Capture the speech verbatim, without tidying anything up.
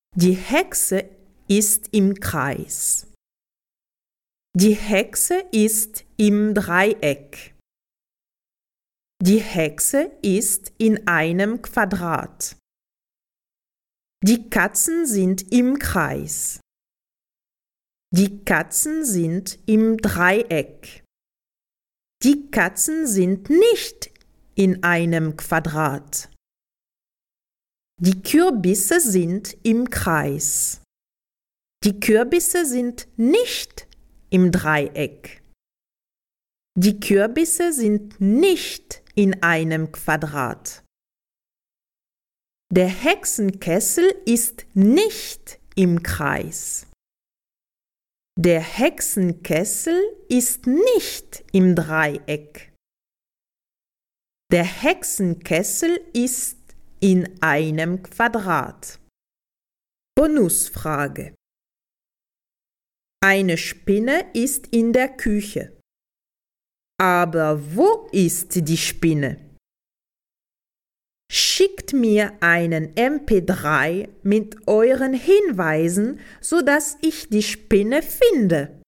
Die Hexe ist im Kreis. Die Hexe ist im Dreieck. Die Hexe ist in einem Quadrat. Die Katzen sind im Kreis. Die Katzen sind im Dreieck. Die Katzen sind nicht in einem Quadrat. Die Kürbisse sind im Kreis. Die Kürbisse sind nicht im Dreieck. Die Kürbisse sind nicht in einem Quadrat. Der Hexenkessel ist nicht im Kreis. Der Hexenkessel ist nicht im Dreieck. Der Hexenkessel ist in einem Quadrat. Bonusfrage. Eine Spinne ist in der Küche. Aber wo ist die Spinne? Schickt mir einen M P drei mit euren Hinweisen, sodass ich die Spinne finde.